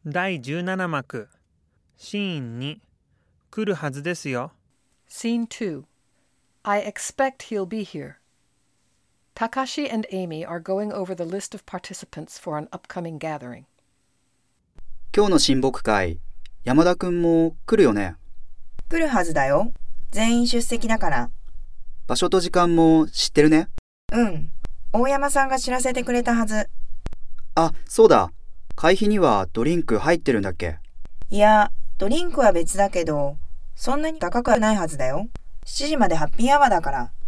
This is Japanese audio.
第17幕シーン2来るはずですよ。 Scene 2. I expect he'll be here. Takashi and Amy are going over the list of participants for an upcoming gathering. 今日の親睦会、山田くんも来るよね。 来るはずだよ。全員出席だから。 場所と時間も知ってるね。 うん。大山さんが知らせてくれたはず。 あ、そうだ。会費にはドリンク入ってるんだっけ？ いや、ドリンクは別だけど、そんなに高くはないはずだよ。7時までハッピーアワーだから。